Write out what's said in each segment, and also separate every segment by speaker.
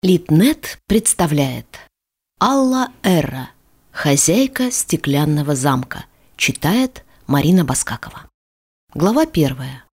Speaker 1: Литнет представляет Алла Эра, хозяйка стеклянного замка. Читает Марина Баскакова. Глава 1.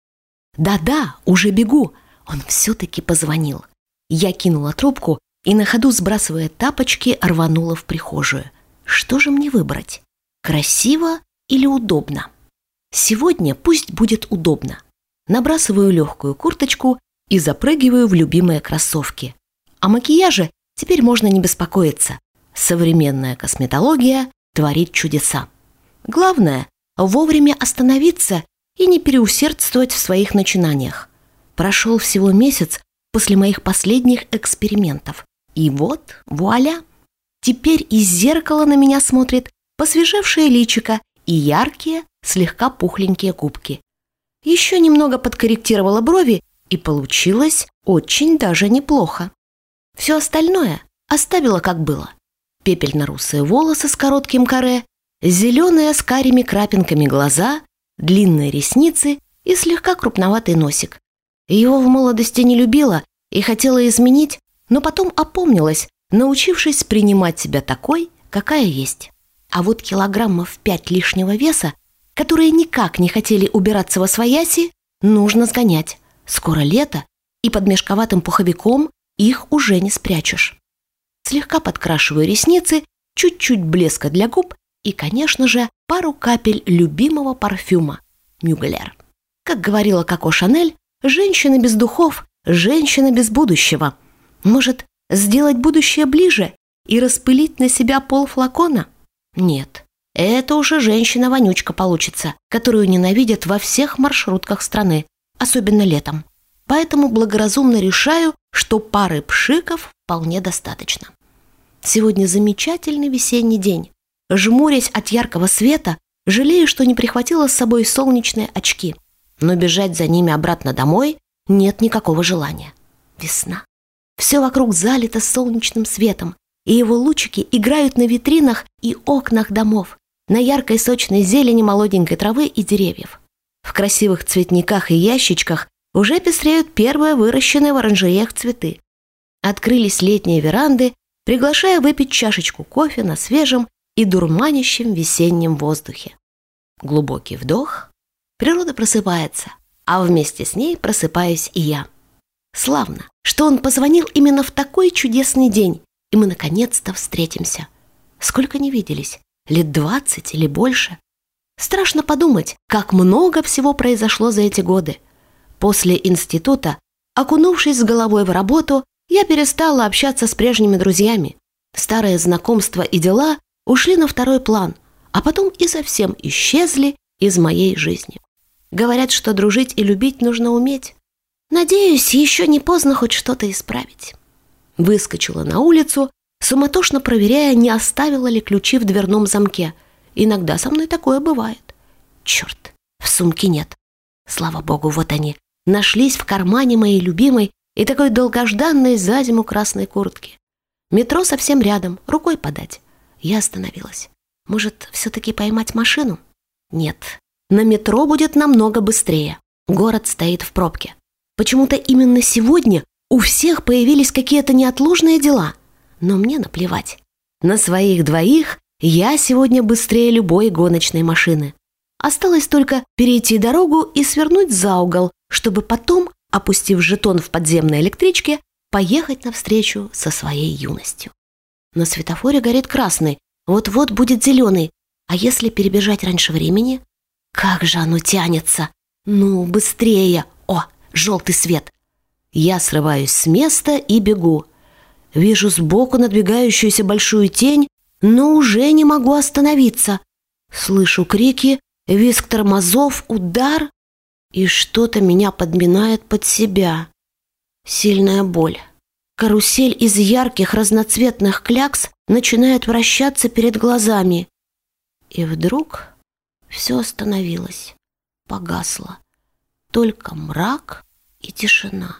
Speaker 1: Да-да, уже бегу. Он все-таки позвонил. Я кинула трубку и на ходу, сбрасывая тапочки, рванула в прихожую. Что же мне выбрать? Красиво или удобно? Сегодня пусть будет удобно. Набрасываю легкую курточку и запрыгиваю в любимые кроссовки. О макияже теперь можно не беспокоиться. Современная косметология творит чудеса. Главное – вовремя остановиться и не переусердствовать в своих начинаниях. Прошел всего месяц после моих последних экспериментов. И вот, вуаля! Теперь из зеркала на меня смотрит посвежевшее личико и яркие, слегка пухленькие губки. Еще немного подкорректировала брови, и получилось очень даже неплохо. Все остальное оставила как было. Пепельно-русые волосы с коротким каре, зеленые с карими крапинками глаза, длинные ресницы и слегка крупноватый носик. Его в молодости не любила и хотела изменить, но потом опомнилась, научившись принимать себя такой, какая есть. А вот килограммов 5 лишнего веса, которые никак не хотели убираться восвояси, нужно сгонять. Скоро лето, и под мешковатым пуховиком их уже не спрячешь. Слегка подкрашиваю ресницы, чуть-чуть блеска для губ и, конечно же, пару капель любимого парфюма Мюглер. Как говорила Коко Шанель, женщина без духов – женщина без будущего. Может, сделать будущее ближе и распылить на себя полфлакона? Нет, это уже женщина-вонючка получится, которую ненавидят во всех маршрутках страны, особенно летом. Поэтому благоразумно решаю, что пары пшиков вполне достаточно. Сегодня замечательный весенний день. Жмурясь от яркого света, жалею, что не прихватила с собой солнечные очки. Но бежать за ними обратно домой нет никакого желания. Весна. Все вокруг залито солнечным светом, и его лучики играют на витринах и окнах домов, на яркой сочной зелени молоденькой травы и деревьев. В красивых цветниках и ящичках уже пестреют первые выращенные в оранжереях цветы. Открылись летние веранды, приглашая выпить чашечку кофе на свежем и дурманящем весеннем воздухе. Глубокий вдох. Природа просыпается, а вместе с ней просыпаюсь и я. Славно, что он позвонил именно в такой чудесный день, и мы наконец-то встретимся. Сколько не виделись? Лет 20 или больше? Страшно подумать, как много всего произошло за эти годы. После института, окунувшись с головой в работу, я перестала общаться с прежними друзьями. Старые знакомства и дела ушли на второй план, а потом и совсем исчезли из моей жизни. Говорят, что дружить и любить нужно уметь. Надеюсь, еще не поздно хоть что-то исправить. Выскочила на улицу, суматошно проверяя, не оставила ли ключи в дверном замке. Иногда со мной такое бывает. Черт, в сумке нет. Слава богу, вот они. Нашлись в кармане моей любимой и такой долгожданной за зиму красной куртки. Метро совсем рядом, рукой подать. Я остановилась. Может, все-таки поймать машину? Нет, на метро будет намного быстрее. Город стоит в пробке. Почему-то именно сегодня у всех появились какие-то неотложные дела. Но мне наплевать. На своих двоих я сегодня быстрее любой гоночной машины. Осталось только перейти дорогу и свернуть за угол, чтобы потом, опустив жетон в подземной электричке, поехать навстречу со своей юностью. На светофоре горит красный, вот-вот будет зеленый. А если перебежать раньше времени? Как же оно тянется! Ну, быстрее! О, желтый свет! Я срываюсь с места и бегу. Вижу сбоку надвигающуюся большую тень, но уже не могу остановиться. Слышу крики, визг тормозов, удар, и что-то меня подминает под себя. Сильная боль. Карусель из ярких разноцветных клякс начинает вращаться перед глазами. И вдруг все остановилось, погасло. Только мрак и тишина.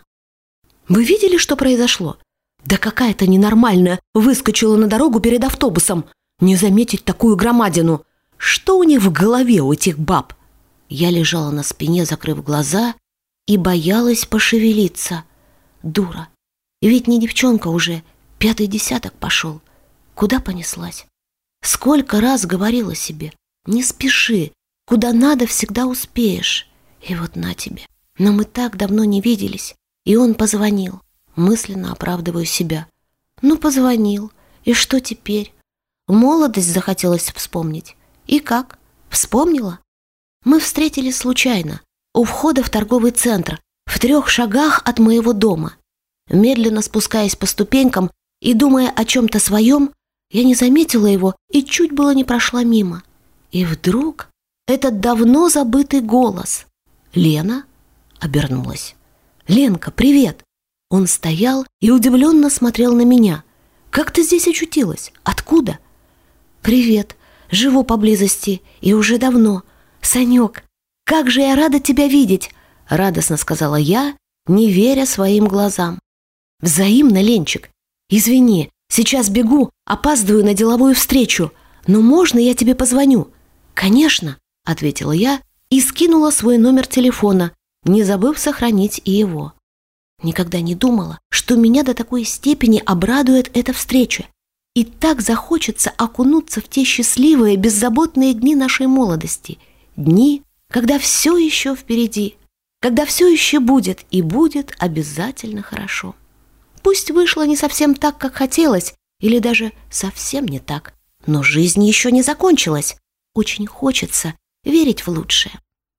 Speaker 1: Вы видели, что произошло? Да какая-то ненормальная выскочила на дорогу перед автобусом. Не заметить такую громадину. Что у них в голове, у этих баб? Я лежала на спине, закрыв глаза, и боялась пошевелиться. Дура. И ведь не девчонка уже, 5-й десяток пошел. Куда понеслась? Сколько раз говорила себе: не спеши, куда надо, всегда успеешь. И вот на тебе. Но мы так давно не виделись. И он позвонил. Мысленно оправдываю себя. Ну, позвонил. И что теперь? Молодость захотелось вспомнить. И как? Вспомнила? Мы встретились случайно, у входа в торговый центр, в 3 шагах от моего дома. Медленно спускаясь по ступенькам и думая о чем-то своем, я не заметила его и чуть было не прошла мимо. И вдруг этот давно забытый голос. «Лена?» — обернулась. «Ленка, привет!» Он стоял и удивленно смотрел на меня. «Как ты здесь очутилась? Откуда?» «Привет. Живу поблизости и уже давно. Санек, как же я рада тебя видеть!» — радостно сказала я, не веря своим глазам. «Взаимно, Ленчик. Извини, сейчас бегу, опаздываю на деловую встречу. Но можно я тебе позвоню?» «Конечно», — ответила я и скинула свой номер телефона, не забыв сохранить и его. Никогда не думала, что меня до такой степени обрадует эта встреча. И так захочется окунуться в те счастливые, беззаботные дни нашей молодости. Дни, когда все еще впереди, когда все еще будет и будет обязательно хорошо. Пусть вышло не совсем так, как хотелось, или даже совсем не так, но жизнь еще не закончилась. Очень хочется верить в лучшее.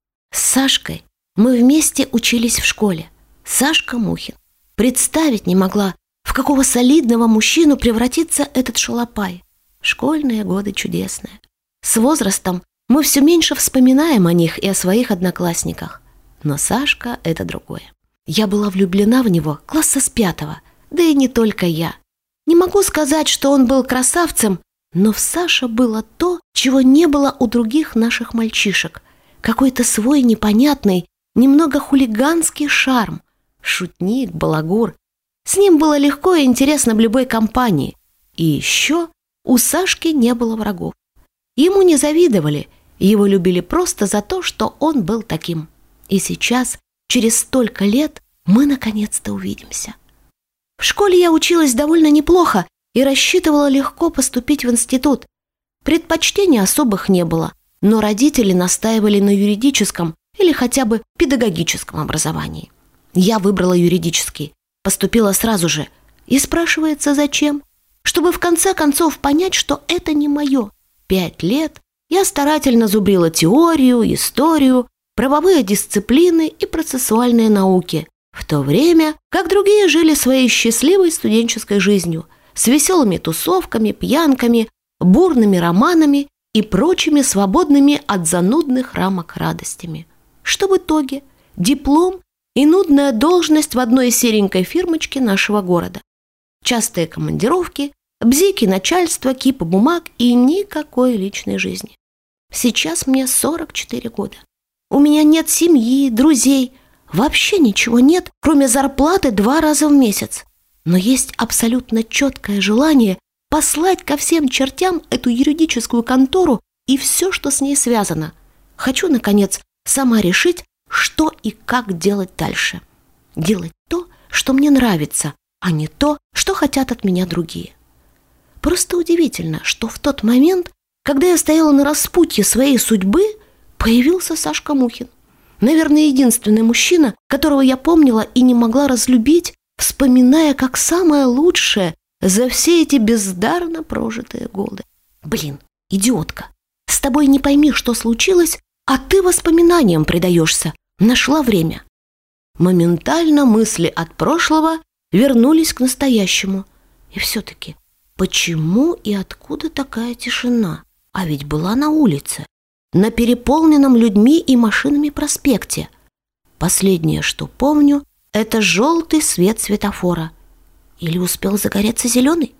Speaker 1: С Сашкой мы вместе учились в школе. Сашка Мухин. Представить не могла, в какого солидного мужчину превратится этот шалопай. Школьные годы чудесные. С возрастом мы все меньше вспоминаем о них и о своих одноклассниках. Но Сашка — это другое. Я была влюблена в него класса с 5-го, да и не только я. Не могу сказать, что он был красавцем, но в Саше было то, чего не было у других наших мальчишек. Какой-то свой непонятный, немного хулиганский шарм. Шутник, балагур. С ним было легко и интересно в любой компании. И еще у Сашки не было врагов. Ему не завидовали, его любили просто за то, что он был таким. И сейчас, через столько лет, мы наконец-то увидимся. В школе я училась довольно неплохо и рассчитывала легко поступить в институт. Предпочтений особых не было, но родители настаивали на юридическом или хотя бы педагогическом образовании. Я выбрала юридический, поступила сразу же. И спрашивается, зачем? Чтобы в конце концов понять, что это не мое. 5 лет я старательно зубрила теорию, историю, правовые дисциплины и процессуальные науки, в то время как другие жили своей счастливой студенческой жизнью, с веселыми тусовками, пьянками, бурными романами и прочими свободными от занудных рамок радостями. Что в итоге? Диплом и нудная должность в одной серенькой фирмочке нашего города. Частые командировки, бзики начальства, кипы бумаг и никакой личной жизни. Сейчас мне 44 года. У меня нет семьи, друзей, вообще ничего нет, кроме зарплаты 2 раза в месяц. Но есть абсолютно четкое желание послать ко всем чертям эту юридическую контору и все, что с ней связано. Хочу, наконец, сама решить, что и как делать дальше. Делать то, что мне нравится, а не то, что хотят от меня другие. Просто удивительно, что в тот момент, когда я стояла на распутье своей судьбы, появился Сашка Мухин. Наверное, единственный мужчина, которого я помнила и не могла разлюбить, вспоминая как самое лучшее за все эти бездарно прожитые годы. Блин, идиотка, с тобой не пойми, что случилось, а ты воспоминаниям предаешься. Нашла время. Моментально мысли от прошлого вернулись к настоящему. И все-таки, почему и откуда такая тишина? А ведь была на улице, на переполненном людьми и машинами проспекте. Последнее, что помню, это желтый свет светофора. Или успел загореться зеленый?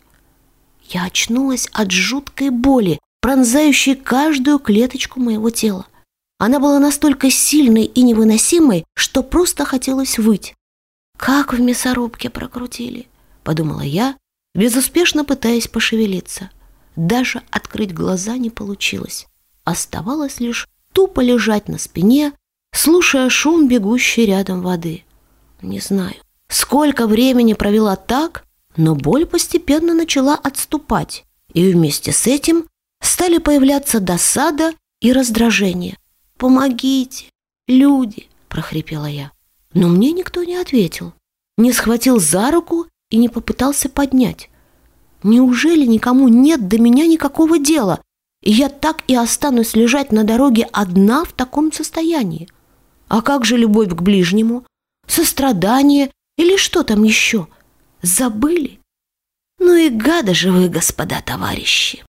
Speaker 1: Я очнулась от жуткой боли, пронзающей каждую клеточку моего тела. Она была настолько сильной и невыносимой, что просто хотелось выть. «Как в мясорубке прокрутили», — подумала я, безуспешно пытаясь пошевелиться. Даже открыть глаза не получилось. Оставалось лишь тупо лежать на спине, слушая шум бегущей рядом воды. Не знаю, Сколько времени провела так, но боль постепенно начала отступать, и вместе с этим стали появляться досада и раздражение. «Помогите, люди!» – прохрипела я. Но мне никто не ответил, не схватил за руку и не попытался поднять. Неужели никому нет до меня никакого дела, и я так и останусь лежать на дороге одна в таком состоянии? А как же любовь к ближнему, сострадание или что там еще? Забыли? Ну и гады же вы, господа товарищи!